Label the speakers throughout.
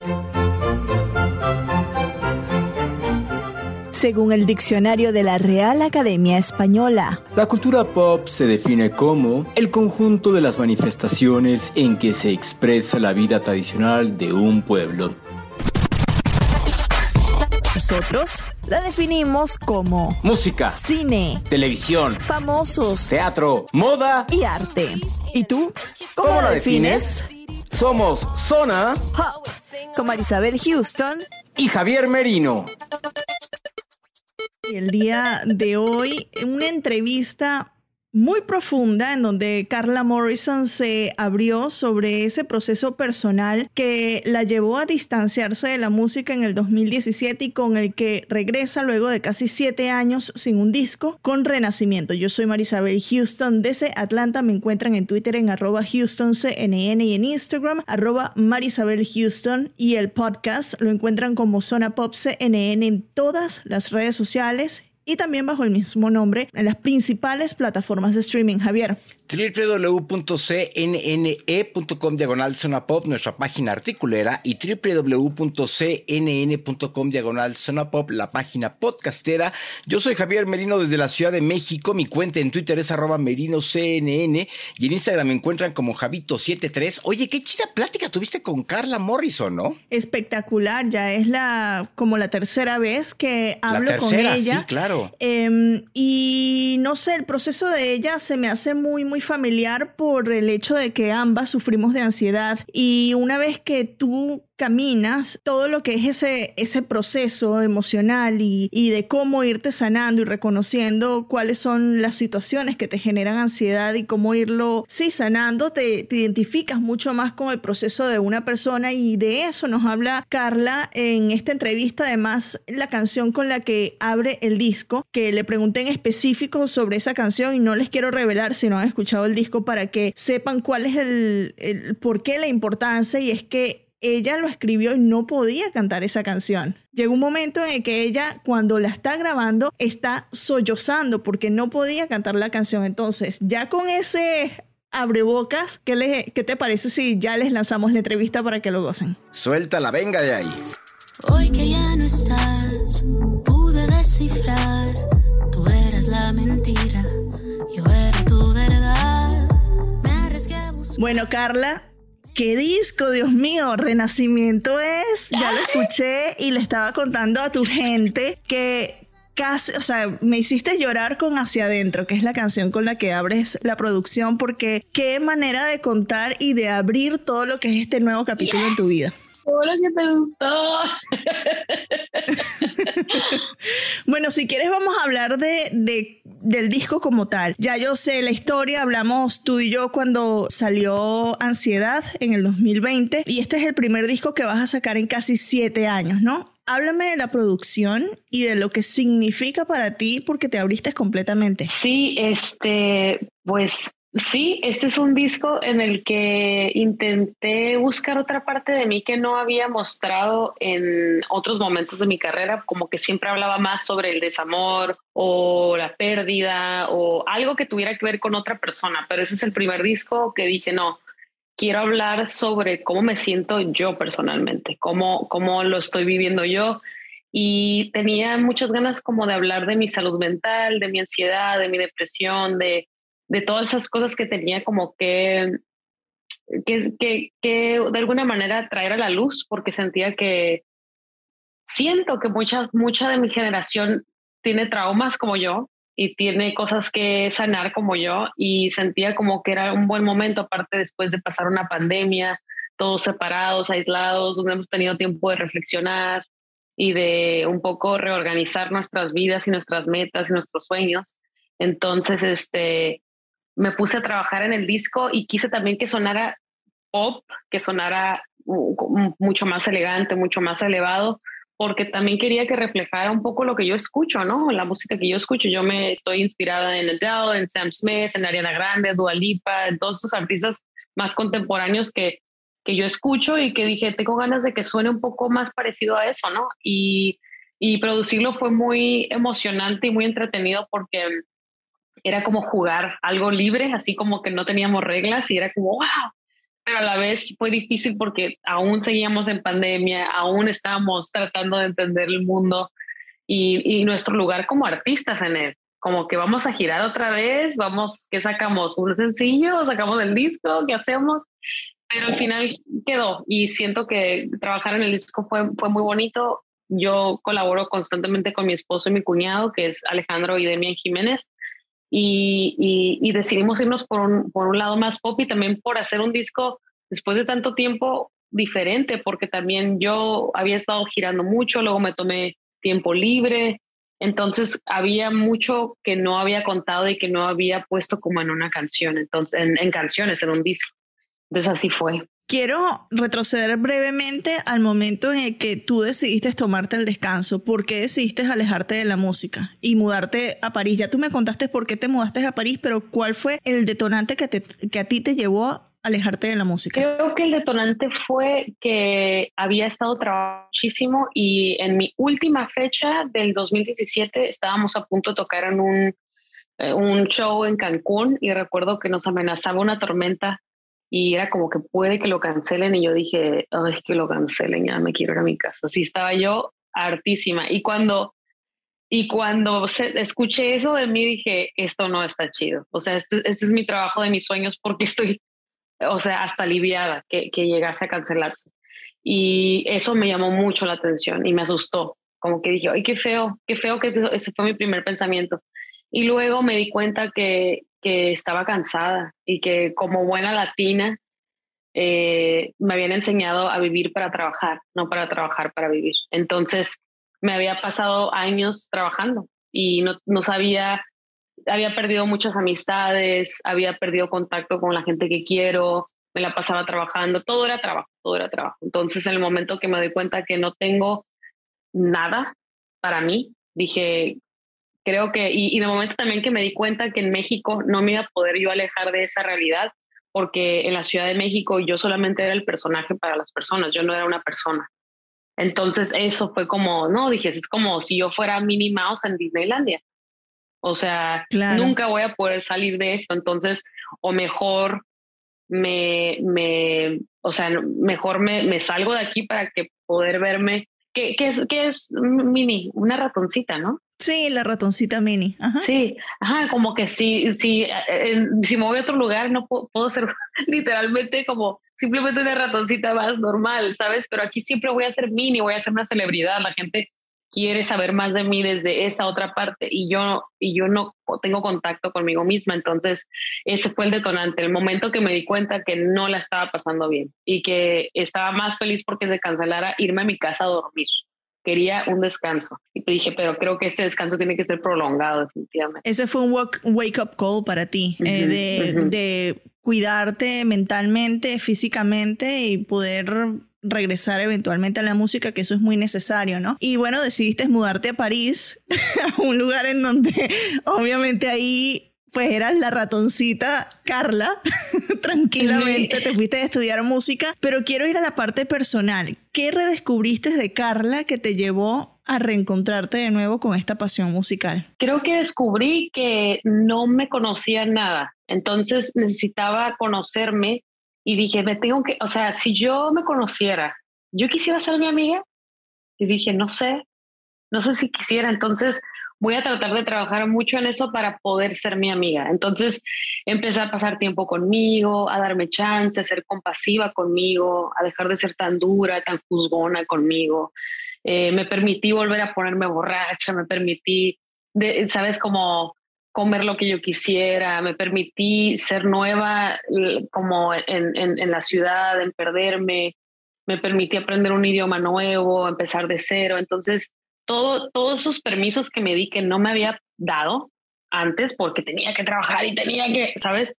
Speaker 1: Según el diccionario de la Real Academia Española,
Speaker 2: la cultura pop se define como el conjunto de las manifestaciones en que se expresa la vida tradicional de un pueblo.
Speaker 1: Nosotros la definimos como
Speaker 2: música,
Speaker 1: cine,
Speaker 2: televisión,
Speaker 1: famosos,
Speaker 2: teatro, moda
Speaker 1: y arte. ¿Y tú?
Speaker 2: ¿Cómo la defines? Somos Zona
Speaker 1: Pop, con Marisabel Houston
Speaker 2: y Javier Merino.
Speaker 1: Y el día de hoy, una entrevista muy profunda en donde Carla Morrison se abrió sobre ese proceso personal que la llevó a distanciarse de la música en el 2017 y con el que regresa luego de casi 7 años sin un disco con Renacimiento. Yo soy Marisabel Houston desde Atlanta. Me encuentran en Twitter en @HoustonCNN y en Instagram @MarisabelHouston, y el podcast lo encuentran como Zona Pop CNN en todas las redes sociales y también bajo el mismo nombre en las principales plataformas de streaming. Javier.
Speaker 3: www.cnne.com/zonapop, nuestra página articulera, y www.cnn.com/zonapop, la página podcastera. Yo soy Javier Merino desde la Ciudad de México. Mi cuenta en Twitter es @merinocnn y en Instagram me encuentran como Javito73. Oye, qué chida plática tuviste con Carla Morrison, ¿no?
Speaker 1: Espectacular, ya es como la tercera vez que hablo con ella.
Speaker 3: Sí, claro.
Speaker 1: Y no sé, el proceso de ella se me hace muy, muy familiar por el hecho de que ambas sufrimos de ansiedad, y una vez que tú caminas todo lo que es ese proceso emocional y de cómo irte sanando y reconociendo cuáles son las situaciones que te generan ansiedad y cómo irlo sanando, te identificas mucho más con el proceso de una persona, y de eso nos habla Carla en esta entrevista. Además, la canción con la que abre el disco, que le pregunté en específico sobre esa canción y no les quiero revelar si no han escuchado el disco para que sepan cuál es el por qué, la importancia, y es que ella lo escribió y no podía cantar esa canción. Llegó un momento en el que ella, cuando la está grabando, está sollozando porque no podía cantar la canción. Entonces, ya con ese abrebocas, ¿qué te parece si ya les lanzamos la entrevista para que lo gocen?
Speaker 3: Suéltala, venga de ahí.
Speaker 4: Hoy que ya no estás, pude descifrar. Tú eras la mentira, yo era tu verdad. Me arriesgué a buscar.
Speaker 1: Bueno, Carla, ¿qué disco? Dios mío, Renacimiento es. Ya lo escuché y le estaba contando a tu gente que casi, o sea, me hiciste llorar con Hacia Adentro, que es la canción con la que abres la producción, porque qué manera de contar y de abrir todo lo que es este nuevo capítulo en tu vida.
Speaker 5: Todo lo que te gustó.
Speaker 1: Bueno, si quieres vamos a hablar del disco como tal. Ya yo sé la historia, hablamos tú y yo cuando salió Ansiedad en el 2020, y este es el primer disco que vas a sacar en casi 7 años, ¿no? Háblame de la producción y de lo que significa para ti, porque te abriste completamente.
Speaker 5: Sí, pues sí, este es un disco en el que intenté buscar otra parte de mí que no había mostrado en otros momentos de mi carrera, como que siempre hablaba más sobre el desamor o la pérdida o algo que tuviera que ver con otra persona, pero ese es el primer disco que dije, no, quiero hablar sobre cómo me siento yo personalmente, cómo lo estoy viviendo yo. Y tenía muchas ganas como de hablar de mi salud mental, de mi ansiedad, de mi depresión, de todas esas cosas que tenía como que de alguna manera traer a la luz, porque siento que mucha de mi generación tiene traumas como yo y tiene cosas que sanar como yo, y sentía como que era un buen momento, aparte después de pasar una pandemia, todos separados, aislados, donde hemos tenido tiempo de reflexionar y de un poco reorganizar nuestras vidas y nuestras metas y nuestros sueños. Entonces, me puse a trabajar en el disco y quise también que sonara pop, que sonara mucho más elegante, mucho más elevado, porque también quería que reflejara un poco lo que yo escucho, ¿no? La música que yo escucho. Yo me estoy inspirada en Adele, en Sam Smith, en Ariana Grande, Dua Lipa, en todos estos artistas más contemporáneos que yo escucho, y que dije, tengo ganas de que suene un poco más parecido a eso, ¿no? Y producirlo fue muy emocionante y muy entretenido, porque era como jugar algo libre, así como que no teníamos reglas, y era como, wow, pero a la vez fue difícil porque aún seguíamos en pandemia, aún estábamos tratando de entender el mundo y nuestro lugar como artistas en él. Como que vamos a girar otra vez, vamos, ¿qué sacamos? ¿Un sencillo? ¿Sacamos el disco? ¿Qué hacemos? Pero al final quedó y siento que trabajar en el disco fue muy bonito. Yo colaboro constantemente con mi esposo y mi cuñado, que es Alejandro y Demian Jiménez, y decidimos irnos por un lado más pop y también por hacer un disco después de tanto tiempo diferente, porque también yo había estado girando mucho, luego me tomé tiempo libre, entonces había mucho que no había contado y que no había puesto como en una canción, entonces en canciones, en un disco. Entonces así fue.
Speaker 1: Quiero retroceder brevemente al momento en el que tú decidiste tomarte el descanso. ¿Por qué decidiste alejarte de la música y mudarte a París? Ya tú me contaste por qué te mudaste a París, pero ¿cuál fue el detonante que a ti te llevó a alejarte de la música?
Speaker 5: Creo que el detonante fue que había estado trabajando muchísimo y en mi última fecha del 2017 estábamos a punto de tocar en un show en Cancún y recuerdo que nos amenazaba una tormenta y era como que puede que lo cancelen y yo dije, oh, es que lo cancelen, ya me quiero ir a mi casa. Así estaba yo hartísima y cuando escuché eso de mí dije, esto no está chido, o sea, este es mi trabajo de mis sueños porque estoy, o sea, hasta aliviada que llegase a cancelarse y eso me llamó mucho la atención y me asustó, como que dije, ay, qué feo que ese fue mi primer pensamiento. Y luego me di cuenta que estaba cansada y que como buena latina me habían enseñado a vivir para trabajar, no para trabajar para vivir. Entonces me había pasado años trabajando y no sabía, había perdido muchas amistades, había perdido contacto con la gente que quiero, me la pasaba trabajando, todo era trabajo, todo era trabajo. Entonces en el momento que me doy cuenta que no tengo nada para mí, dije, creo que, y de momento también que me di cuenta que en México no me iba a poder yo alejar de esa realidad, porque en la Ciudad de México yo solamente era el personaje para las personas, yo no era una persona. Entonces eso fue como, no, dije, es como si yo fuera Minnie Mouse en Disneylandia. O sea,
Speaker 1: Claro.
Speaker 5: nunca voy a poder salir de esto. Entonces, o mejor o sea, mejor me salgo de aquí para que poder verme. ¿Qué es Minnie? Una ratoncita, ¿no?
Speaker 1: Sí, la ratoncita Minnie. Ajá.
Speaker 5: Sí, ajá, como que si me voy a otro lugar no puedo ser literalmente como simplemente una ratoncita más normal, ¿sabes? Pero aquí siempre voy a ser Minnie, voy a ser una celebridad, la gente quiere saber más de mí desde esa otra parte y yo no tengo contacto conmigo misma, entonces ese fue el detonante, el momento que me di cuenta que no la estaba pasando bien y que estaba más feliz porque se cancelara irme a mi casa a dormir. Quería un descanso. Y dije, pero creo que este descanso tiene que ser prolongado, definitivamente.
Speaker 1: Ese fue un wake-up call para ti, de cuidarte mentalmente, físicamente y poder regresar eventualmente a la música, que eso es muy necesario, ¿no? Y bueno, decidiste mudarte a París, a un lugar en donde obviamente ahí pues eras la ratoncita Carla, tranquilamente te fuiste a estudiar música, pero quiero ir a la parte personal. ¿Qué redescubriste de Carla que te llevó a reencontrarte de nuevo con esta pasión musical?
Speaker 5: Creo que descubrí que no me conocía nada, entonces necesitaba conocerme y dije, o sea, si yo me conociera, yo quisiera ser mi amiga y dije, no sé si quisiera, entonces voy a tratar de trabajar mucho en eso para poder ser mi amiga. Entonces empecé a pasar tiempo conmigo, a darme chance, a ser compasiva conmigo, a dejar de ser tan dura, tan juzgona conmigo. Me permití volver a ponerme borracha, me permití, ¿sabes? Como comer lo que yo quisiera, me permití ser nueva como en la ciudad, en perderme, me permití aprender un idioma nuevo, empezar de cero. Entonces, todos esos permisos que me di que no me había dado antes porque tenía que trabajar y tenía que, ¿sabes?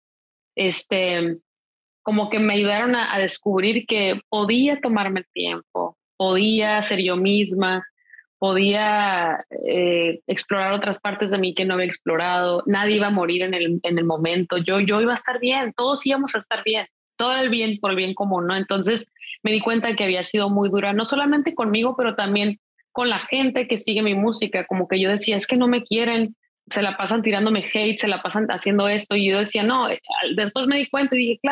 Speaker 5: Como que me ayudaron a descubrir que podía tomarme el tiempo, podía ser yo misma, podía explorar otras partes de mí que no había explorado, nadie iba a morir en el momento, yo iba a estar bien, todos íbamos a estar bien, todo el bien por el bien común, ¿no? Entonces me di cuenta que había sido muy dura, no solamente conmigo, pero también con la gente que sigue mi música, como que yo decía, es que no me quieren, se la pasan tirándome hate, se la pasan haciendo esto, y yo decía, no, después me di cuenta y dije, claro,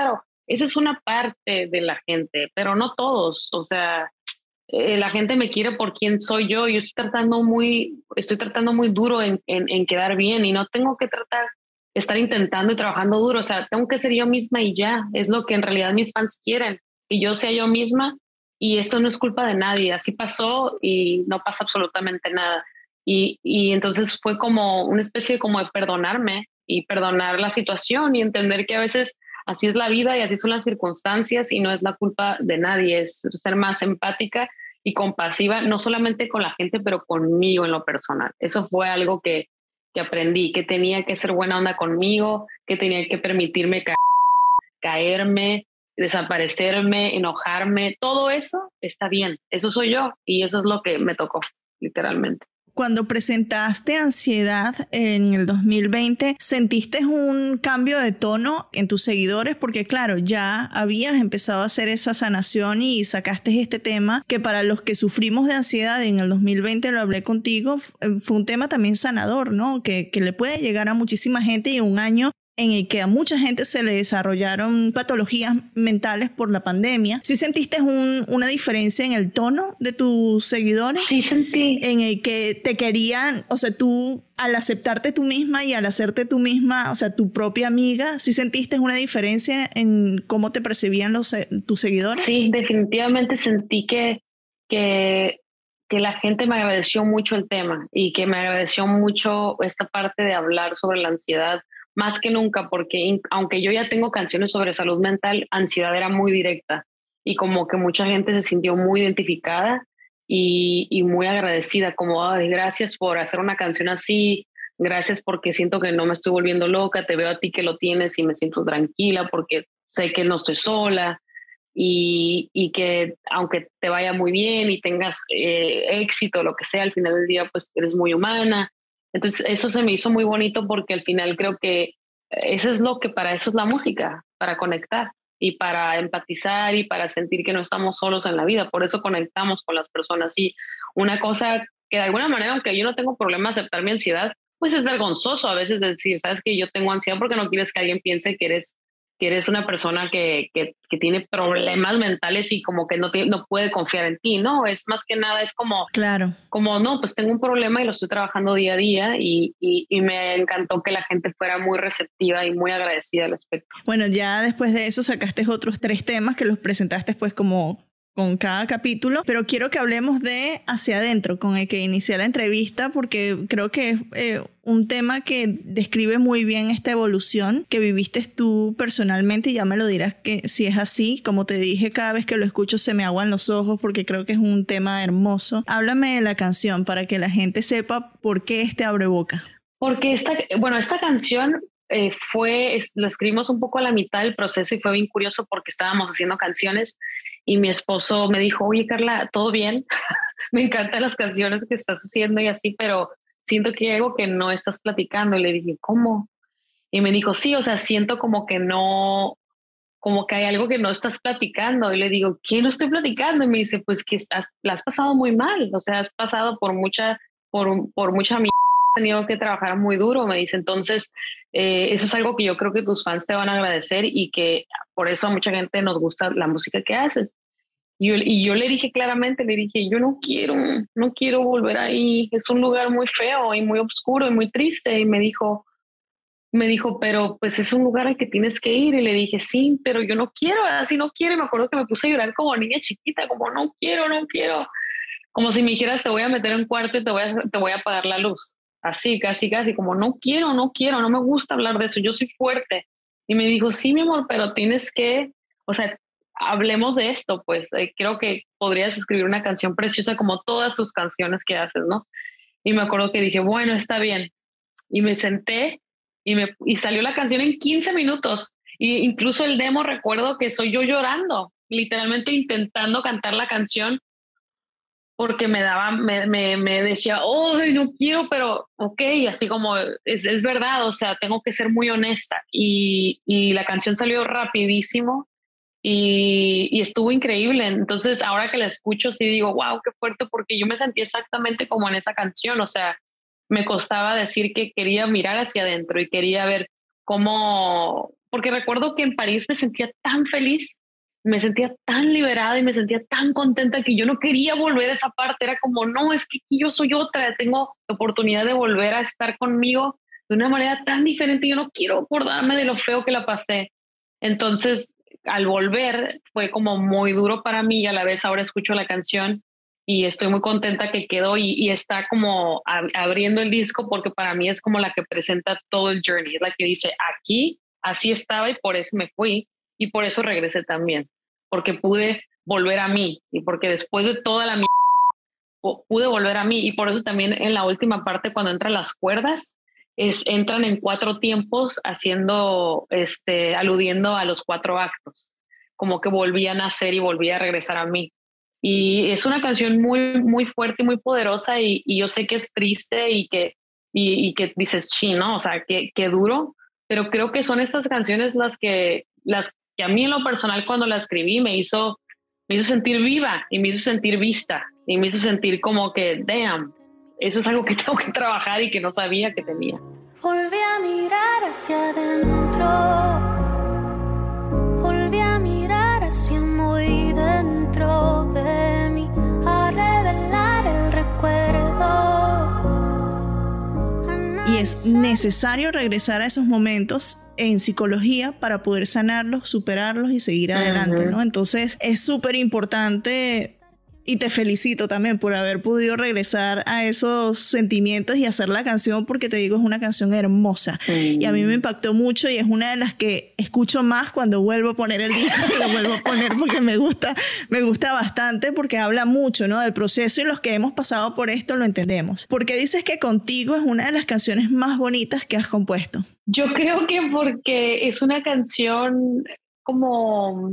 Speaker 5: esa es una parte de la gente, pero no todos. O sea, la gente me quiere por quien soy yo. Yo estoy tratando muy duro en quedar bien y no tengo que estar intentando y trabajando duro. O sea, tengo que ser yo misma y ya. Es lo que en realidad mis fans quieren, que yo sea yo misma, y esto no es culpa de nadie. Así pasó y no pasa absolutamente nada. Y entonces fue como una especie como de perdonarme y perdonar la situación y entender que a veces así es la vida y así son las circunstancias y no es la culpa de nadie. Es ser más empática y compasiva, no solamente con la gente, pero conmigo en lo personal. Eso fue algo que aprendí, que tenía que ser buena onda conmigo, que tenía que permitirme caerme, desaparecerme, enojarme. Todo eso está bien. Eso soy yo y eso es lo que me tocó, literalmente.
Speaker 1: Cuando presentaste Ansiedad en el 2020, ¿sentiste un cambio de tono en tus seguidores? Porque claro, ya habías empezado a hacer esa sanación y sacaste este tema que para los que sufrimos de ansiedad en el 2020, lo hablé contigo, fue un tema también sanador, ¿no? Que le puede llegar a muchísima gente y un año en el que a mucha gente se le desarrollaron patologías mentales por la pandemia. ¿Sí sentiste una diferencia en el tono de tus seguidores?
Speaker 5: Sí, sentí.
Speaker 1: En el que te querían, o sea, tú al aceptarte tú misma y al hacerte tú misma, o sea, tu propia amiga, ¿sí sentiste una diferencia en cómo te percibían tus seguidores?
Speaker 5: Sí, definitivamente sentí que la gente me agradeció mucho el tema y que me agradeció mucho esta parte de hablar sobre la ansiedad, más que nunca, porque aunque yo ya tengo canciones sobre salud mental, ansiedad era muy directa y como que mucha gente se sintió muy identificada y muy agradecida, como ay, gracias por hacer una canción así, gracias porque siento que no me estoy volviendo loca, te veo a ti que lo tienes y me siento tranquila porque sé que no estoy sola y que aunque te vaya muy bien y tengas éxito, lo que sea, al final del día pues eres muy humana. Entonces eso se me hizo muy bonito porque al final creo que eso es lo que para eso es la música, para conectar y para empatizar y para sentir que no estamos solos en la vida. Por eso conectamos con las personas. Y una cosa que de alguna manera, aunque yo no tengo problema aceptar mi ansiedad, pues es vergonzoso a veces decir, sabes que yo tengo ansiedad porque no quieres que alguien piense que eres una persona que tiene problemas mentales y como que no puede confiar en ti, ¿no? Es más que nada, es como,
Speaker 1: claro,
Speaker 5: como no, pues tengo un problema y lo estoy trabajando día a día y me encantó que la gente fuera muy receptiva y muy agradecida al respecto.
Speaker 1: Bueno, ya después de eso sacaste otros 3 temas que los presentaste pues como con cada capítulo, pero quiero que hablemos de Hacia Adentro, con el que inicié la entrevista, porque creo que es un tema que describe muy bien esta evolución que viviste tú personalmente, y ya me lo dirás que si es así. Como te dije, cada vez que lo escucho se me aguan los ojos porque creo que es un tema hermoso. Háblame de la canción para que la gente sepa por qué este abre boca.
Speaker 5: Porque esta canción lo escribimos un poco a la mitad del proceso y fue bien curioso porque estábamos haciendo canciones y mi esposo me dijo, oye Carla, ¿todo bien? Me encantan las canciones que estás haciendo y así, pero siento que hay algo que no estás platicando. Y le dije, ¿cómo? Y me dijo, sí, o sea, siento como que no, como que hay algo que no estás platicando. Y le digo, ¿qué no estoy platicando? Y me dice, pues que la has pasado muy mal, o sea, has pasado por mucha mierda, has tenido que trabajar muy duro, me dice. Entonces, eso es algo que yo creo que tus fans te van a agradecer y que por eso a mucha gente nos gusta la música que haces. Y yo le dije claramente, le dije, yo no quiero volver ahí, es un lugar muy feo y muy oscuro y muy triste. Y me dijo, pero pues es un lugar al que tienes que ir. Y le dije, sí, pero yo no quiero, así no quiero. Y me acuerdo que me puse a llorar como niña chiquita, como no quiero. Como si me dijeras, te voy a meter en un cuarto y te voy a apagar la luz. Así, casi, como no quiero, no me gusta hablar de eso, yo soy fuerte. Y me dijo, sí, mi amor, pero tienes que, o sea, hablemos de esto, pues creo que podrías escribir una canción preciosa como todas tus canciones que haces, ¿no? Y me acuerdo que dije, bueno, está bien. Y me senté y salió la canción en 15 minutos. Y incluso el demo recuerdo que soy yo llorando, literalmente intentando cantar la canción porque me decía, oh, no quiero, pero ok, así como es verdad, o sea, tengo que ser muy honesta. Y la canción salió rapidísimo y estuvo increíble. Entonces, ahora que la escucho, sí digo, wow, qué fuerte, porque yo me sentí exactamente como en esa canción. O sea, me costaba decir que quería mirar hacia adentro y quería ver cómo, porque recuerdo que en París me sentía tan feliz, me sentía tan liberada y me sentía tan contenta que yo no quería volver a esa parte. Era como, no, es que aquí yo soy otra, tengo la oportunidad de volver a estar conmigo de una manera tan diferente. Yo no quiero acordarme de lo feo que la pasé. Entonces, al volver fue como muy duro para mí y a la vez ahora escucho la canción y estoy muy contenta que quedó y está como abriendo el disco, porque para mí es como la que presenta todo el journey, es la que dice aquí, así estaba y por eso me fui y por eso regresé también, porque pude volver a mí y porque después de toda la pude volver a mí y por eso también en la última parte cuando entran las cuerdas, entran en 4 tiempos haciendo, aludiendo a los 4 actos, como que volví a nacer y volví a regresar a mí. Y es una canción muy, muy fuerte y muy poderosa y yo sé que es triste y que dices, ¿no? O sea, que duro, pero creo que son estas canciones las que a mí en lo personal cuando la escribí me hizo sentir viva y me hizo sentir vista y me hizo sentir como que, damn, eso es algo que tengo que trabajar y que no sabía que tenía.
Speaker 4: Volví a mirar hacia adentro, volví a mirar hacia muy dentro de mí, a revelar el recuerdo.
Speaker 1: Y es necesario regresar a esos momentos en psicología para poder sanarlos, superarlos y seguir adelante, ¿no? Entonces es súper importante. Y te felicito también por haber podido regresar a esos sentimientos y hacer la canción, porque te digo, es una canción hermosa. Y a mí me impactó mucho y es una de las que escucho más cuando vuelvo a poner el disco, lo vuelvo a poner porque me gusta bastante, porque habla mucho, ¿no? Del proceso y los que hemos pasado por esto lo entendemos. ¿Por qué dices que Contigo es una de las canciones más bonitas que has compuesto?
Speaker 5: Yo creo que porque es una canción como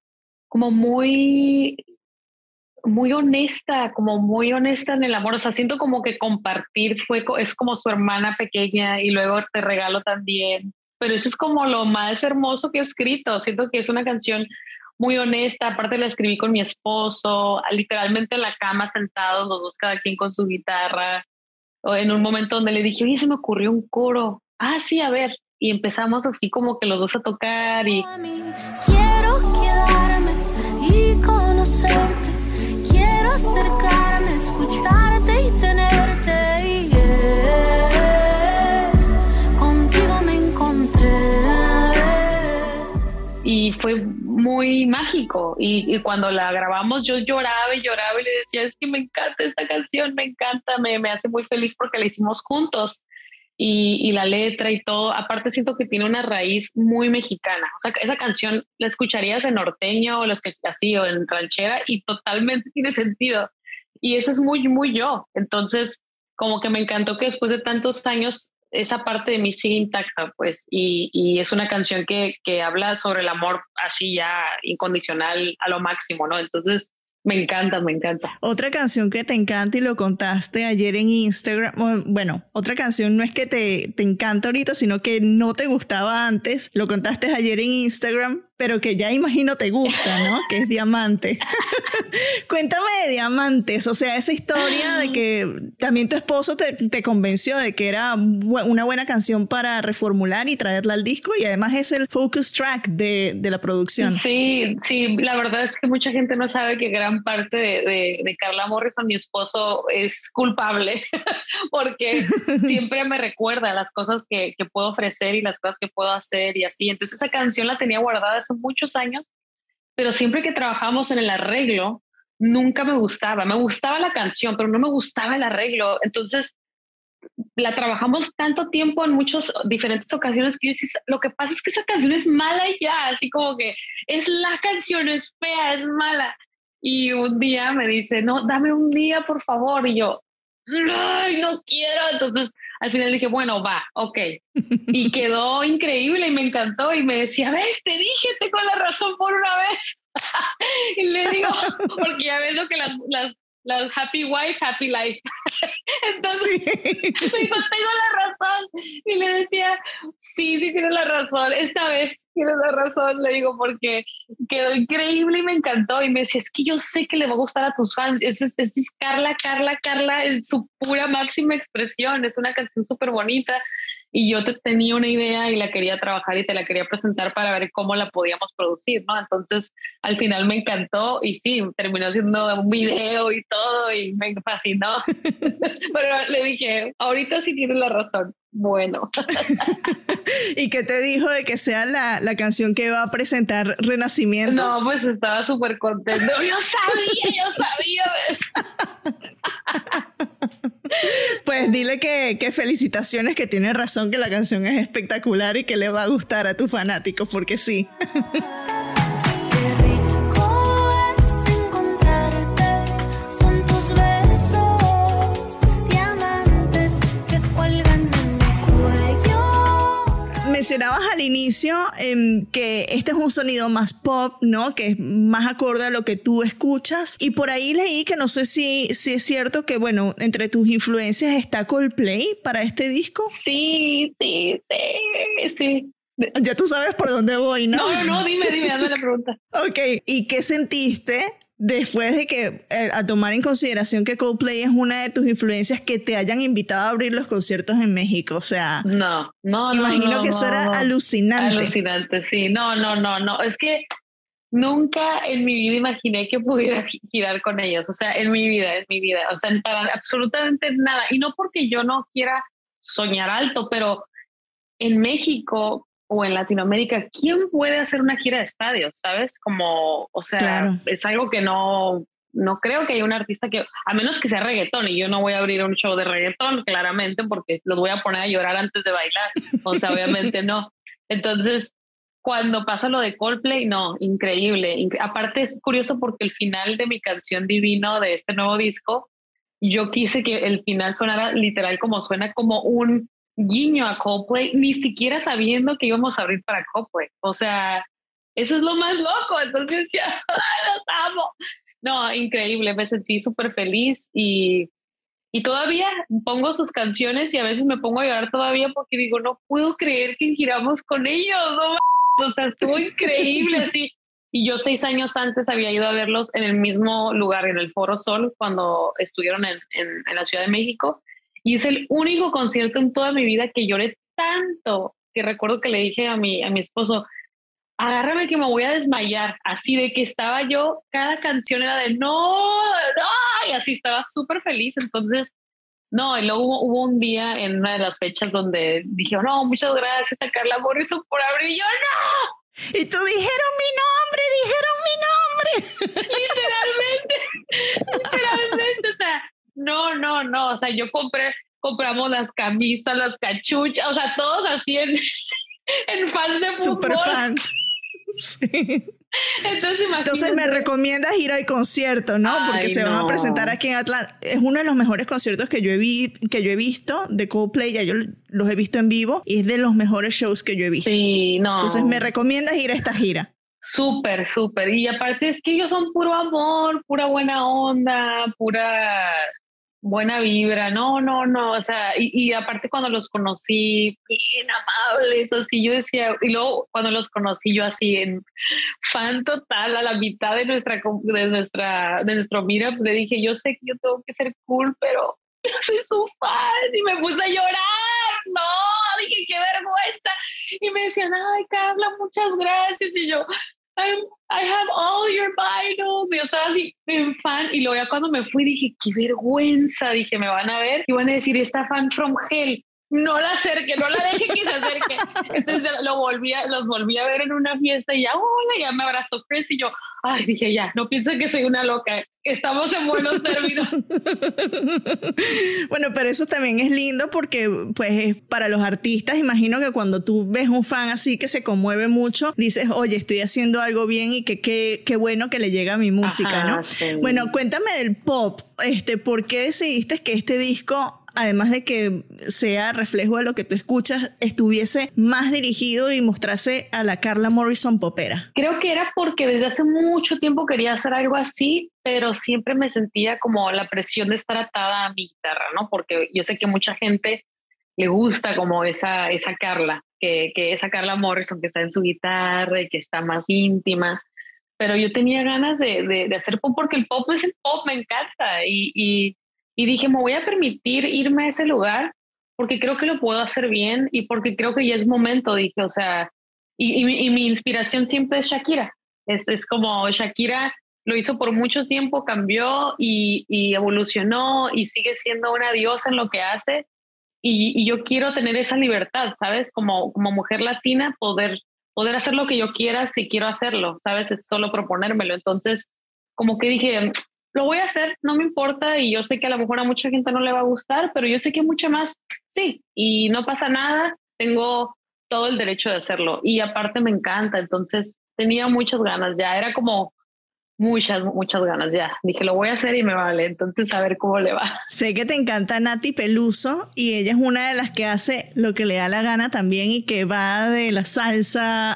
Speaker 5: muy honesta, como muy honesta en el amor. O sea, siento como que compartir es como su hermana pequeña y luego Te regalo también. Pero eso es como lo más hermoso que he escrito. Siento que es una canción muy honesta. Aparte la escribí con mi esposo, literalmente en la cama sentados, los dos cada quien con su guitarra. O en un momento donde le dije, oye, se me ocurrió un coro. Ah, sí, a ver. Y empezamos así como que los dos a tocar y...
Speaker 4: Quiero quedarme y conocerte. Quiero acercarme, escucharte y tenerte, yeah. Contigo me encontré.
Speaker 5: Y fue muy mágico. Y cuando la grabamos yo lloraba y lloraba y le decía, es que me encanta esta canción, me encanta, me hace muy feliz porque la hicimos juntos. Y la letra y todo, aparte siento que tiene una raíz muy mexicana. O sea, esa canción la escucharías en norteño o así o en ranchera y totalmente tiene sentido. Y eso es muy, muy yo. Entonces, como que me encantó que después de tantos años esa parte de mí sigue intacta, pues. Y es una canción que habla sobre el amor así ya incondicional a lo máximo, ¿no? Entonces, me encanta, me encanta.
Speaker 1: Otra canción que te encanta y lo contaste ayer en Instagram. Bueno, otra canción no es que te encanta ahorita, sino que no te gustaba antes. Lo contaste ayer en Instagram, pero que ya imagino te gusta, ¿no? Que es Diamante. Cuéntame de Diamantes, o sea, esa historia de que también tu esposo te convenció de que era una buena canción para reformular y traerla al disco, y además es el focus track de la producción.
Speaker 5: Sí, la verdad es que mucha gente no sabe que gran parte de Carla Morrison, mi esposo, es culpable porque siempre me recuerda las cosas que puedo ofrecer y las cosas que puedo hacer y así. Entonces esa canción la tenía guardada hace muchos años, pero siempre que trabajamos en el arreglo, nunca me gustaba la canción, pero no me gustaba el arreglo. Entonces la trabajamos tanto tiempo en muchas diferentes ocasiones que yo decía, lo que pasa es que esa canción es mala y ya, así como que es la canción, es fea, es mala. Y un día me dice, no, dame un día, por favor. Y yo, no quiero. Entonces, al final dije, bueno, va, ok. Y quedó increíble y me encantó. Y me decía, ves, te dije, tengo la razón por una vez. Y le digo, porque ya ves lo que las happy wife, happy life. Entonces me dijo, tengo la razón. Y le decía, sí, tienes la razón. Esta vez tienes la razón, le digo, porque quedó increíble y me encantó. Y me decía, es que yo sé que le va a gustar a tus fans. Es Carla en su pura máxima expresión. Es una canción súper bonita. y yo tenía una idea y la quería trabajar y te la quería presentar para ver cómo la podíamos producir, ¿no? Entonces, al final me encantó y sí, terminó siendo un video y todo y me fascinó. Pero le dije, ahorita sí tienes la razón. Bueno.
Speaker 1: ¿Y qué te dijo de que sea la canción que va a presentar Renacimiento?
Speaker 5: No, pues estaba súper contento. Yo sabía. ¿Ves?
Speaker 1: Pues dile que felicitaciones, que tiene razón, que la canción es espectacular y que le va a gustar a tus fanáticos, porque sí.
Speaker 4: Qué rico es encontrarte, son tus besos, diamantes que cuelgan en mi cuello.
Speaker 1: Mencionabas al inicio que este es un sonido más pop, ¿no? Que es más acorde a lo que tú escuchas. Y por ahí leí que no sé si es cierto que, bueno, entre tus influencias está Coldplay para este disco.
Speaker 5: Sí.
Speaker 1: Ya tú sabes por dónde voy, ¿no?
Speaker 5: No, dime, hazme la pregunta.
Speaker 1: Ok, ¿y qué sentiste después de que, a tomar en consideración que Coldplay es una de tus influencias, que te hayan invitado a abrir los conciertos en México? O sea,
Speaker 5: No.
Speaker 1: imagino que eso era alucinante.
Speaker 5: Alucinante, sí. No. Es que nunca en mi vida imaginé que pudiera girar con ellos. O sea, en mi vida. O sea, para absolutamente nada. Y no porque yo no quiera soñar alto, pero en México o en Latinoamérica, ¿quién puede hacer una gira de estadios? ¿Sabes? Como, o sea,
Speaker 1: Claro.
Speaker 5: Es algo que no creo que haya un artista que, a menos que sea reggaetón, y yo no voy a abrir un show de reggaetón, claramente, porque los voy a poner a llorar antes de bailar. O sea, obviamente no. Entonces, cuando pasa lo de Coldplay, no, increíble. Aparte es curioso porque el final de mi canción Divino de este nuevo disco, yo quise que el final sonara literal como suena, como un guiño a Coldplay, ni siquiera sabiendo que íbamos a abrir para Coldplay. O sea, eso es lo más loco. Entonces decía, los amo. No, increíble, me sentí súper feliz y todavía pongo sus canciones y a veces me pongo a llorar todavía porque digo, no puedo creer que giramos con ellos, no, o sea, estuvo increíble así. Y yo 6 años antes había ido a verlos en el mismo lugar, en el Foro Sol, cuando estuvieron en la Ciudad de México. Y es el único concierto en toda mi vida que lloré tanto, que recuerdo que le dije a mi esposo, agárrame que me voy a desmayar, así de que estaba yo, cada canción era de no, y así estaba súper feliz. Entonces, no, y luego hubo un día en una de las fechas donde dije, no, muchas gracias a Carla Morrison por abrir, y yo no.
Speaker 1: Y tú dijeron mi nombre.
Speaker 5: Literalmente, o sea, no, o sea, yo compramos las camisas, las cachuchas, o sea, todos así en fans de fútbol.
Speaker 1: Super fans. Sí.
Speaker 5: Entonces
Speaker 1: me recomiendas ir al concierto, ¿no? Porque se van a presentar aquí en Atlanta. Es uno de los mejores conciertos que yo he visto de Coldplay. Ya yo los he visto en vivo y es de los mejores shows que yo he visto.
Speaker 5: Sí, no.
Speaker 1: Entonces me recomiendas ir a esta gira.
Speaker 5: Súper. Y aparte es que ellos son puro amor, pura buena onda, pura buena vibra. No. O sea, y aparte cuando los conocí, bien amables, así yo decía, y luego cuando los conocí yo así en fan total, a la mitad de nuestro meetup, le dije, yo sé que yo tengo que ser cool, pero yo soy su fan, y me puse a llorar. No, dije, qué vergüenza. Y me decían, ay, Carla, muchas gracias. Y yo, I have all your vinyls. Y yo estaba así en fan. Y luego ya cuando me fui dije, qué vergüenza. Dije, me van a ver y van a decir, esta fan from hell. No la acerque, no la deje que se acerque. Entonces los volví a ver en una fiesta y ya, hola, ya me abrazó Chris y yo, ay, dije, ya, no piensen que soy una loca, estamos en buenos términos.
Speaker 1: Bueno, pero eso también es lindo porque, pues, para los artistas, imagino que cuando tú ves un fan así que se conmueve mucho, dices, oye, estoy haciendo algo bien y que qué bueno que le llega a mi música,
Speaker 5: Ajá,
Speaker 1: ¿no?
Speaker 5: sí.
Speaker 1: Bueno, cuéntame del pop. ¿Por qué decidiste que este disco, además de que sea reflejo de lo que tú escuchas, estuviese más dirigido y mostrase a la Carla Morrison popera?
Speaker 5: Creo que era porque desde hace mucho tiempo quería hacer algo así, pero siempre me sentía como la presión de estar atada a mi guitarra, ¿no? Porque yo sé que mucha gente le gusta como esa Carla, que esa Carla Morrison que está en su guitarra y que está más íntima. Pero yo tenía ganas de hacer pop porque el pop es el pop, me encanta. Y dije, me voy a permitir irme a ese lugar porque creo que lo puedo hacer bien y porque creo que ya es momento, dije, o sea, y mi inspiración siempre es Shakira. Es como Shakira lo hizo por mucho tiempo, cambió y evolucionó y sigue siendo una diosa en lo que hace. Y yo quiero tener esa libertad, ¿sabes? Como mujer latina, poder hacer lo que yo quiera si quiero hacerlo, ¿sabes? Es solo proponérmelo. Entonces, como que dije, lo voy a hacer, no me importa, y yo sé que a lo mejor a mucha gente no le va a gustar, pero yo sé que mucha más sí, y no pasa nada, tengo todo el derecho de hacerlo. Y aparte me encanta, entonces tenía muchas ganas ya, era como muchas ganas ya. Dije, lo voy a hacer y me vale, entonces a ver cómo le va.
Speaker 1: Sé que te encanta Nati Peluso y ella es una de las que hace lo que le da la gana también y que va de la salsa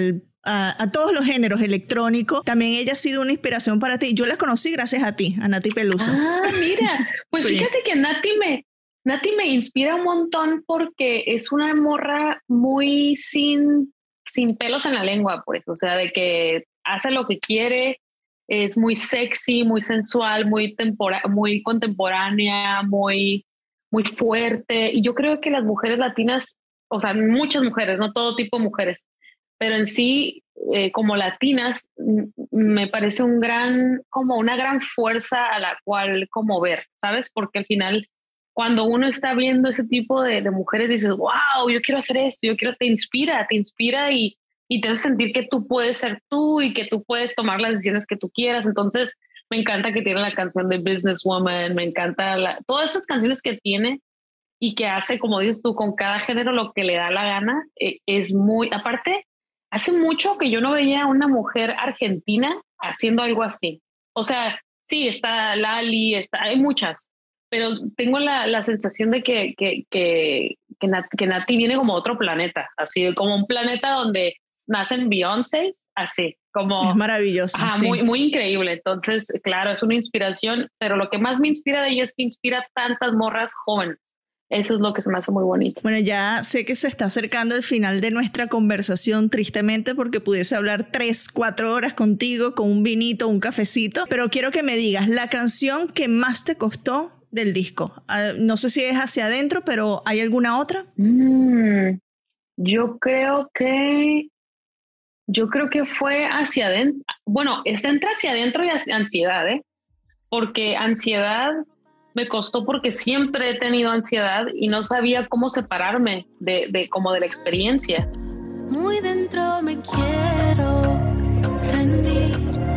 Speaker 1: a todos los géneros electrónicos. También ella ha sido una inspiración para ti. Yo la conocí gracias a ti, a Nati Peluso.
Speaker 5: Ah, mira, pues sí. Fíjate que Nati me inspira un montón porque es una morra muy sin pelos en la lengua, pues, o sea, de que hace lo que quiere, es muy sexy, muy sensual, muy contemporánea, muy fuerte. Y yo creo que las mujeres latinas, o sea, muchas mujeres, no todo tipo de mujeres, pero en sí, como latinas, me parece como una gran fuerza a la cual como ver, ¿sabes? Porque al final, cuando uno está viendo ese tipo de mujeres, dices, wow, yo quiero hacer esto, te inspira y te hace sentir que tú puedes ser tú y que tú puedes tomar las decisiones que tú quieras. Entonces, me encanta que tiene la canción de Businesswoman, me encanta todas estas canciones que tiene y que hace, como dices tú, con cada género lo que le da la gana. Es muy, aparte, hace mucho que yo no veía a una mujer argentina haciendo algo así. O sea, sí, está Lali, hay muchas, pero tengo la sensación de que Nati viene como otro planeta, así como un planeta donde nacen Beyoncé, así como
Speaker 1: es maravilloso.
Speaker 5: Ajá, sí. Muy increíble. Entonces, claro, es una inspiración, pero lo que más me inspira de ella es que inspira tantas morras jóvenes. Eso es lo que se me hace muy bonito.
Speaker 1: Bueno, ya sé que se está acercando el final de nuestra conversación, tristemente, porque pudiese hablar 3-4 horas contigo con un vinito, un cafecito, pero quiero que me digas la canción que más te costó del disco. No sé si es Hacia Adentro, pero ¿hay alguna otra?
Speaker 5: Yo creo que fue Hacia Adentro. Bueno, está entre Hacia Adentro y Ansiedad, porque Ansiedad me costó porque siempre he tenido ansiedad y no sabía cómo separarme de la experiencia.
Speaker 4: Muy dentro me quiero rendir,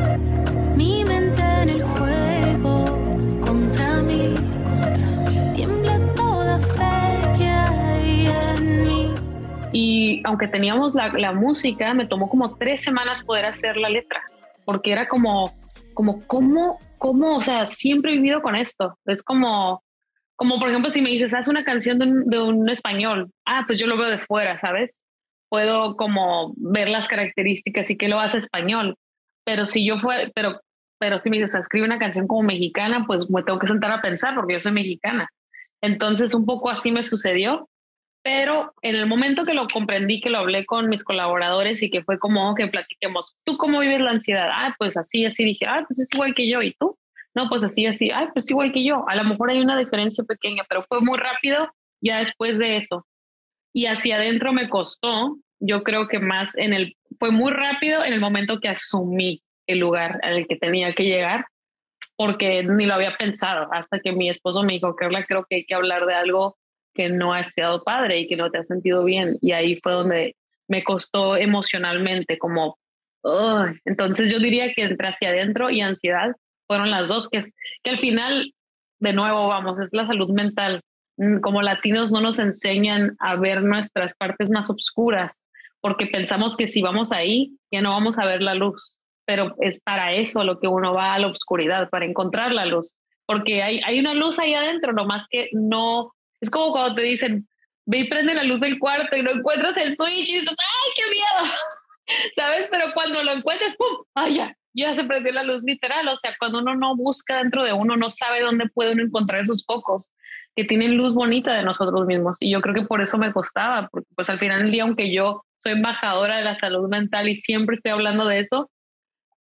Speaker 4: mi mente en el juego contra mí, tiembla toda fe que hay en mí.
Speaker 5: Y aunque teníamos la música, me tomó como 3 semanas poder hacer la letra, porque era como ¿cómo? O sea, siempre he vivido con esto. Es como por ejemplo, si me dices, haz una canción de un español, pues yo lo veo de fuera, ¿sabes? Puedo como ver las características y que lo hace español. Pero si pero si me dices, escribe una canción como mexicana, pues me tengo que sentar a pensar porque yo soy mexicana. Entonces, un poco así me sucedió. Pero en el momento que lo comprendí, que lo hablé con mis colaboradores y que fue como que platiquemos, ¿tú cómo vives la ansiedad? Pues así, dije, pues es igual que yo. ¿Y tú? No, pues así, pues igual que yo. A lo mejor hay una diferencia pequeña, pero fue muy rápido ya después de eso. Y Hacia Adentro me costó, yo creo que fue muy rápido en el momento que asumí el lugar al que tenía que llegar, porque ni lo había pensado hasta que mi esposo me dijo, Carla, creo que hay que hablar de algo que no ha estado padre y que no te has sentido bien. Y ahí fue donde me costó emocionalmente, como, entonces yo diría que entre Hacia Adentro y Ansiedad fueron las dos, que al final, de nuevo, vamos, es la salud mental. Como latinos no nos enseñan a ver nuestras partes más oscuras, porque pensamos que si vamos ahí, ya no vamos a ver la luz. Pero es para eso lo que uno va a la oscuridad, para encontrar la luz. Porque hay una luz ahí adentro, nomás que no. Es como cuando te dicen, ve y prende la luz del cuarto y no encuentras el switch y dices, ¡ay, qué miedo! ¿Sabes? Pero cuando lo encuentras, ¡pum! ¡Ay, ya se prendió la luz literal! O sea, cuando uno no busca dentro de uno, no sabe dónde puede uno encontrar esos focos que tienen luz bonita de nosotros mismos. Y yo creo que por eso me costaba, porque pues al final del día, aunque yo soy embajadora de la salud mental y siempre estoy hablando de eso,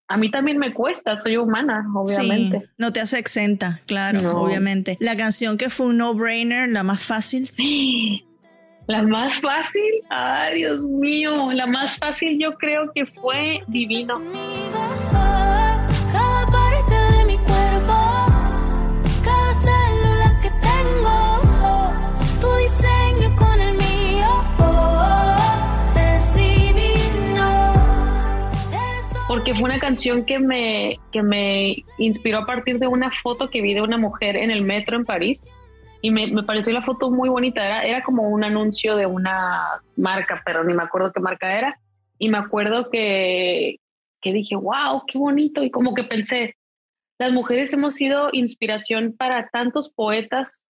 Speaker 5: a mí también me cuesta, soy humana, obviamente.
Speaker 1: Sí, no te hace exenta, claro,
Speaker 5: No.
Speaker 1: obviamente. La canción que fue un no-brainer, la más fácil.
Speaker 5: La más fácil, ay Dios mío, la más fácil yo creo que fue Divino.
Speaker 4: Cada parte de mi cuerpo, cada célula que tengo, tu diseño con el mío, es divino.
Speaker 5: Porque fue una canción que me inspiró a partir de una foto que vi de una mujer en el metro en París. Y me pareció la foto muy bonita, era como un anuncio de una marca, pero ni me acuerdo qué marca era. Y me acuerdo que dije, wow, qué bonito. Y como que pensé, las mujeres hemos sido inspiración para tantos poetas.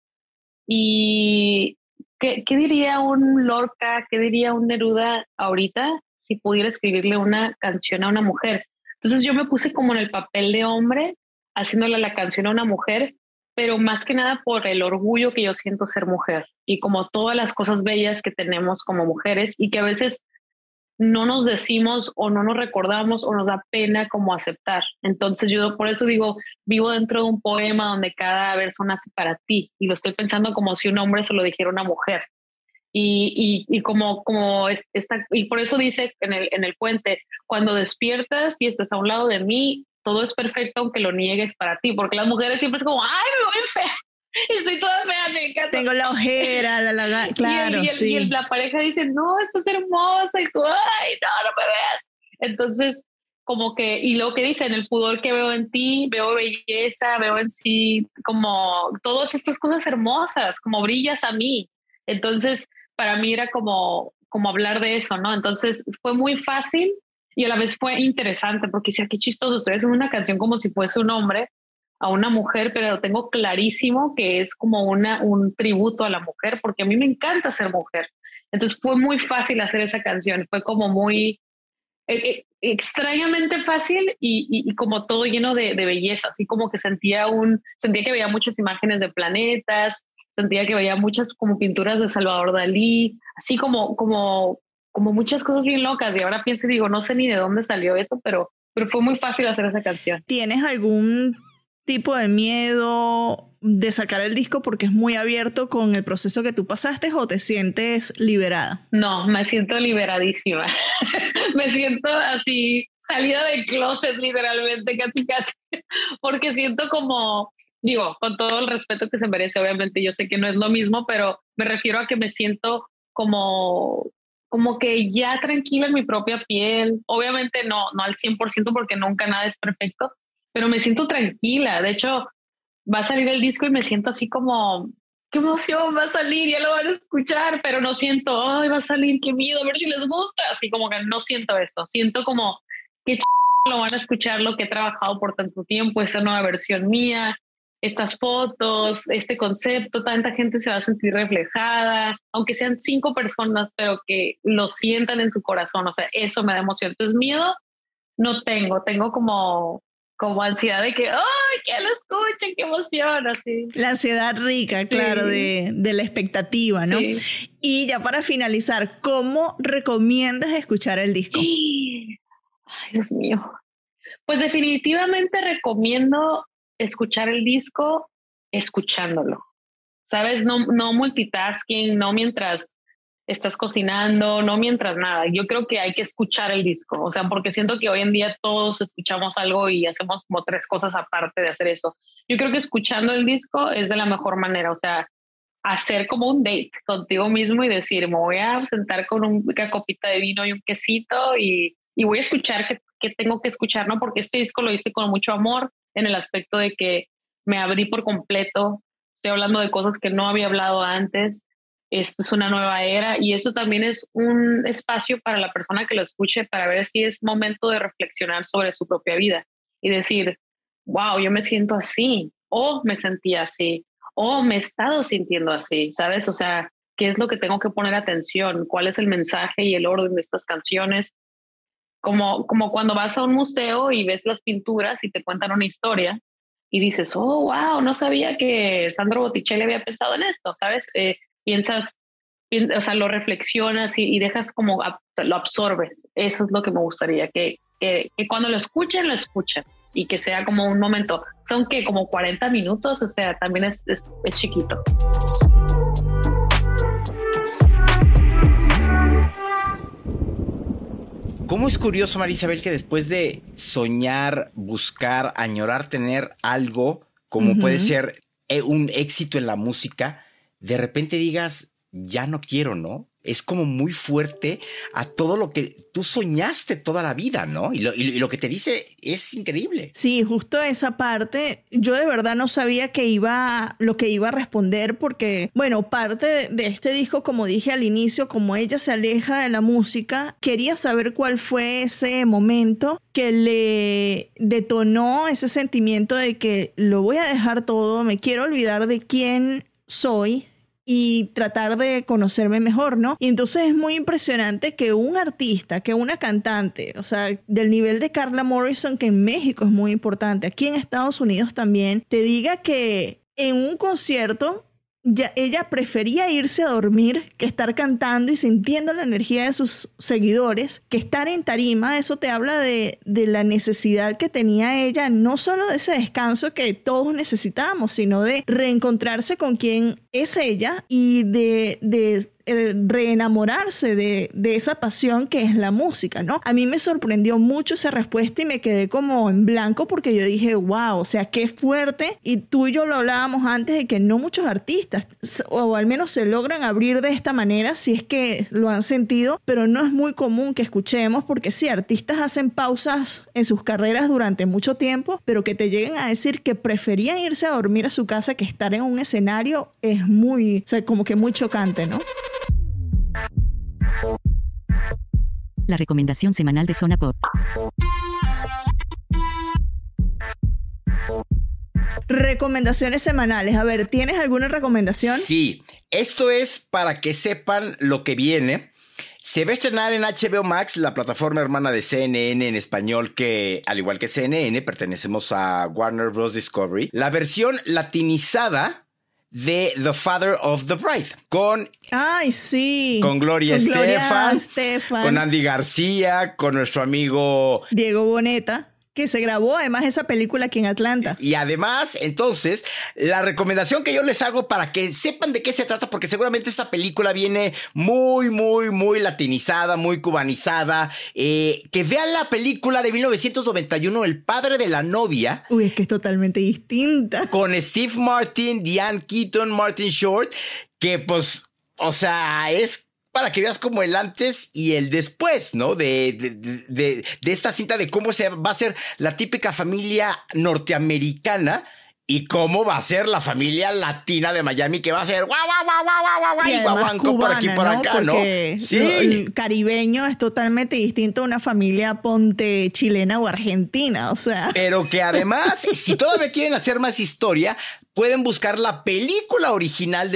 Speaker 5: Y ¿qué diría un Lorca, qué diría un Neruda ahorita si pudiera escribirle una canción a una mujer? Entonces yo me puse como en el papel de hombre, haciéndole la canción a una mujer, pero más que nada por el orgullo que yo siento ser mujer y como todas las cosas bellas que tenemos como mujeres y que a veces no nos decimos o no nos recordamos o nos da pena como aceptar. Entonces yo por eso digo, vivo dentro de un poema donde cada verso nace para ti y lo estoy pensando como si un hombre se lo dijera a una mujer. Y y por eso dice en el puente, cuando despiertas y estás a un lado de mí, todo es perfecto aunque lo niegues para ti, porque las mujeres siempre es como, ay, me voy fea, estoy toda fea, me encanta.
Speaker 1: Tengo la ojera, claro, sí.
Speaker 5: Y la pareja dice, no, estás hermosa, y tú, ay, no me veas. Entonces, como que, y lo que dice, en el pudor que veo en ti, veo belleza, veo en sí como todas estas cosas hermosas, como brillas a mí. Entonces, para mí era como hablar de eso, ¿no? Entonces, fue muy fácil y a la vez fue interesante porque decía, qué chistoso, ustedes hacen una canción como si fuese un hombre a una mujer, pero lo tengo clarísimo que es como un tributo a la mujer, porque a mí me encanta ser mujer. Entonces fue muy fácil hacer esa canción, fue como muy extrañamente fácil y como todo lleno de belleza, así como que sentía que veía muchas imágenes de planetas, sentía que veía muchas como pinturas de Salvador Dalí, así como muchas cosas bien locas. Y ahora pienso y digo, no sé ni de dónde salió eso, pero fue muy fácil hacer esa canción.
Speaker 1: ¿Tienes algún tipo de miedo de sacar el disco porque es muy abierto con el proceso que tú pasaste o te sientes liberada?
Speaker 5: No, me siento liberadísima. Me siento así, salida del closet literalmente, casi, porque siento como, digo, con todo el respeto que se merece, obviamente yo sé que no es lo mismo, pero me refiero a que me siento como que ya tranquila en mi propia piel. Obviamente no al 100% porque nunca nada es perfecto, pero me siento tranquila. De hecho, va a salir el disco y me siento así como, qué emoción, va a salir, ya lo van a escuchar, pero no siento, ay, va a salir, qué miedo, a ver si les gusta. Así como que no siento eso. Siento como, qué lo van a escuchar lo que he trabajado por tanto tiempo, esta nueva versión mía, estas fotos, este concepto, tanta gente se va a sentir reflejada, aunque sean 5 personas, pero que lo sientan en su corazón. O sea, eso me da emoción. Entonces, miedo no tengo como ansiedad de que, ¡ay, que lo escuchen, qué emoción! Así.
Speaker 1: La ansiedad rica, claro,
Speaker 5: Sí.
Speaker 1: de la expectativa, ¿no?
Speaker 5: Sí.
Speaker 1: Y ya para finalizar, ¿cómo recomiendas escuchar el disco?
Speaker 5: Ay, Dios mío. Pues definitivamente recomiendo escuchar el disco escuchándolo. ¿Sabes? No multitasking, no mientras estás cocinando, no mientras nada. Yo creo que hay que escuchar el disco, o sea, porque siento que hoy en día todos escuchamos algo y hacemos como 3 cosas aparte de hacer eso. Yo creo que escuchando el disco es de la mejor manera, o sea, hacer como un date contigo mismo y decir, me voy a sentar con una copita de vino y un quesito y voy a escuchar que tengo que escuchar, ¿no? Porque este disco lo hice con mucho amor en el aspecto de que me abrí por completo. Estoy hablando de cosas que no había hablado antes. Esta es una nueva era y esto también es un espacio para la persona que lo escuche para ver si es momento de reflexionar sobre su propia vida y decir, wow, yo me siento así o me sentí así o me he estado sintiendo así, ¿sabes? O sea, ¿qué es lo que tengo que poner atención? ¿Cuál es el mensaje y el orden de estas canciones? Como cuando vas a un museo y ves las pinturas y te cuentan una historia y dices, oh, wow, no sabía que Sandro Botticelli había pensado en esto, ¿sabes? Piensas, o sea, lo reflexionas y dejas como, lo absorbes. Eso es lo que me gustaría, que que cuando lo escuchen, y que sea como un momento. Son que como 40 minutos, o sea, también es chiquito.
Speaker 3: ¿Cómo es curioso, María Isabel, que después de soñar, buscar, añorar tener algo como puede ser un éxito en la música, de repente digas, ya no quiero, ¿no? Es como muy fuerte a todo lo que tú soñaste toda la vida, ¿no? Y lo que te dice es increíble.
Speaker 1: Sí, justo esa parte, yo de verdad no sabía lo que iba a responder porque, bueno, parte de este disco, como dije al inicio, como ella se aleja de la música, quería saber cuál fue ese momento que le detonó ese sentimiento de que lo voy a dejar todo, me quiero olvidar de quién soy y tratar de conocerme mejor, ¿no? Y entonces es muy impresionante que un artista, que una cantante, o sea, del nivel de Carla Morrison, que en México es muy importante, aquí en Estados Unidos también, te diga que en un concierto ella prefería irse a dormir que estar cantando y sintiendo la energía de sus seguidores, que estar en tarima. Eso te habla de la necesidad que tenía ella, no solo de ese descanso que todos necesitamos, sino de reencontrarse con quien es ella y de reenamorarse de esa pasión que es la música, ¿no? A mí me sorprendió mucho esa respuesta y me quedé como en blanco porque yo dije, wow, o sea, qué fuerte. Y tú y yo lo hablábamos antes de que no muchos artistas, o al menos se logran abrir de esta manera si es que lo han sentido, pero no es muy común que escuchemos porque sí, artistas hacen pausas en sus carreras durante mucho tiempo, pero que te lleguen a decir que preferían irse a dormir a su casa que estar en un escenario es muy, o sea, como que muy chocante, ¿no?
Speaker 6: La recomendación semanal de Zona Pop.
Speaker 1: Recomendaciones semanales. A ver, ¿tienes alguna recomendación?
Speaker 3: Sí, esto es para que sepan lo que viene. Se va a estrenar en HBO Max, la plataforma hermana de CNN en español, que al igual que CNN pertenecemos a Warner Bros. Discovery, la versión latinizada de The Father of the Bride,
Speaker 1: ¡ay, sí!
Speaker 3: Con Gloria Estefan,
Speaker 1: Estefan,
Speaker 3: con Andy García, con nuestro amigo
Speaker 1: Diego Boneta, que se grabó además esa película aquí en Atlanta.
Speaker 3: Y además, entonces, la recomendación que yo les hago para que sepan de qué se trata, porque seguramente esta película viene muy, muy, muy latinizada, muy cubanizada, que vean la película de 1991, El padre de la novia.
Speaker 1: Uy, es que es totalmente distinta.
Speaker 3: Con Steve Martin, Diane Keaton, Martin Short, que pues, o sea, es para que veas como el antes y el después, ¿no? De esta cinta, de cómo se va a ser la típica familia norteamericana y cómo va a ser la familia latina de Miami, que va a ser guau, guau, guau, guau, guau, guau, y guaguanco por aquí, por acá, ¿no?
Speaker 1: Sí. El caribeño es totalmente distinto a una familia ponte chilena o argentina, o sea.
Speaker 3: Pero que además, si todavía quieren hacer más historia, pueden buscar la película original de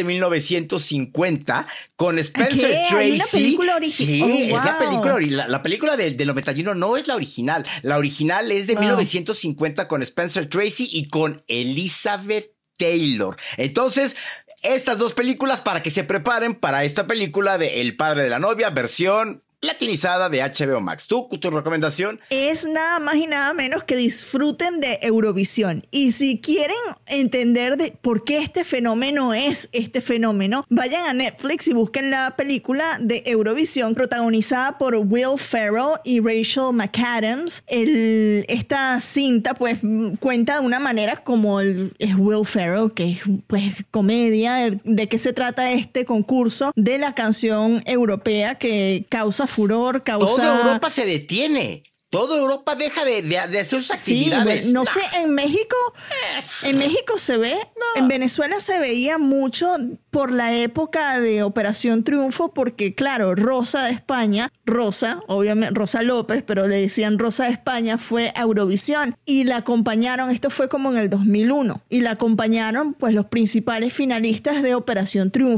Speaker 3: 1950 con Spencer Tracy.
Speaker 1: ¿Hay una película original?
Speaker 3: Sí, es la película. La película del 91 no es la original. La original es de 1950 con Spencer Tracy y con Elizabeth Taylor. Entonces, estas dos películas para que se preparen para esta película de El padre de la novia, versión latinizada de HBO Max. ¿Tu recomendación?
Speaker 1: Es nada más y nada menos que disfruten de Eurovisión. Y si quieren entender de por qué este fenómeno es este fenómeno, vayan a Netflix y busquen la película de Eurovisión protagonizada por Will Ferrell y Rachel McAdams. Esta cinta pues cuenta de una manera como es Will Ferrell, que es pues comedia. ¿De qué se trata este concurso de la canción europea que causa furor,
Speaker 3: Toda Europa se detiene. Toda Europa deja de hacer sus actividades.
Speaker 1: Sí, no sé, en México se ve, en Venezuela se veía mucho por la época de Operación Triunfo, porque claro, Rosa de España, obviamente Rosa López, pero le decían Rosa de España, fue a Eurovisión y la acompañaron, esto fue como en el 2001, y la acompañaron pues los principales finalistas de Operación Triunfo.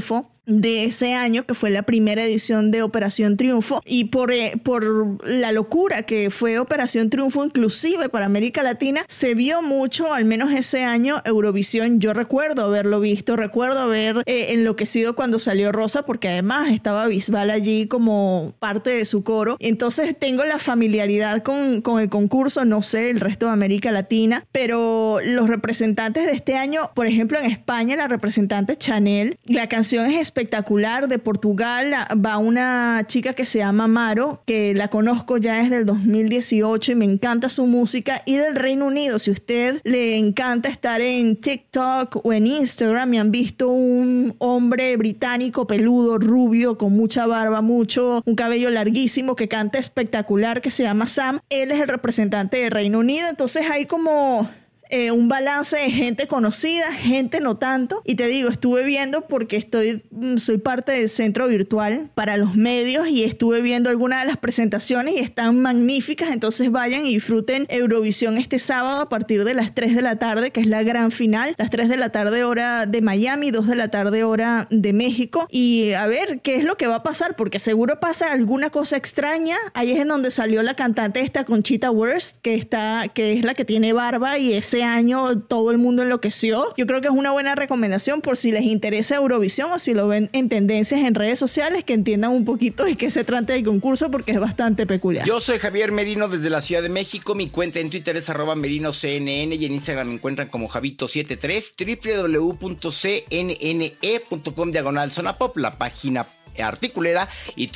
Speaker 1: de ese año, que fue la primera edición de Operación Triunfo, y por la locura que fue Operación Triunfo, inclusive para América Latina, se vio mucho, al menos ese año, Eurovisión. Yo recuerdo haberlo visto, recuerdo haber enloquecido cuando salió Rosa, porque además estaba Bisbal allí como parte de su coro. Entonces tengo la familiaridad con el concurso, no sé el resto de América Latina, pero los representantes de este año, por ejemplo en España, la representante Chanel, la canción es espectacular. De Portugal va una chica que se llama Maro, que la conozco ya desde el 2018 y me encanta su música. Y del Reino Unido, si usted le encanta estar en TikTok o en Instagram y han visto un hombre británico peludo, rubio, con mucha barba, un cabello larguísimo, que canta espectacular, que se llama Sam, él es el representante de Reino Unido. Entonces hay como un balance de gente conocida, gente no tanto. Y te digo, estuve viendo porque soy parte del centro virtual para los medios y estuve viendo algunas de las presentaciones y están magníficas. Entonces vayan y disfruten Eurovisión este sábado a partir de las 3 de la tarde, que es la gran final. Las 3 de la tarde hora de Miami, 2 de la tarde hora de México. Y a ver qué es lo que va a pasar, porque seguro pasa alguna cosa extraña. Ahí es en donde salió la cantante esta Conchita Wurst, que es la que tiene barba, y ese año todo el mundo enloqueció. Yo creo que es una buena recomendación por si les interesa Eurovisión o si lo ven en tendencias en redes sociales, que entiendan un poquito de qué se trata el concurso, porque es bastante peculiar.
Speaker 3: Yo soy Javier Merino desde la Ciudad de México. Mi cuenta en Twitter es @merinocnn y en Instagram me encuentran como Javito73. www.cnne.com/Zona Pop, la página articulera, y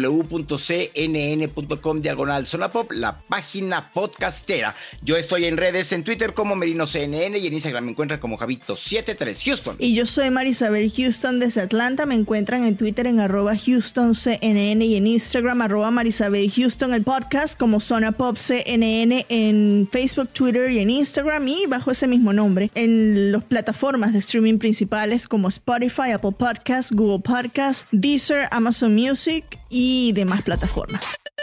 Speaker 3: www.cnn.com/Zona Pop, la página podcastera. Yo estoy en redes, en Twitter como MerinoCNN y en Instagram me encuentran como Javito73. Houston.
Speaker 1: Y yo soy Marisabel Houston desde Atlanta. Me encuentran en Twitter en @HoustonCNN y en Instagram @Marisabel Houston. El podcast como Zona Pop CNN en Facebook, Twitter y en Instagram, y bajo ese mismo nombre en las plataformas de streaming principales como Spotify, Apple Podcasts, Google Podcasts, Deezer, Amazon Music y demás plataformas.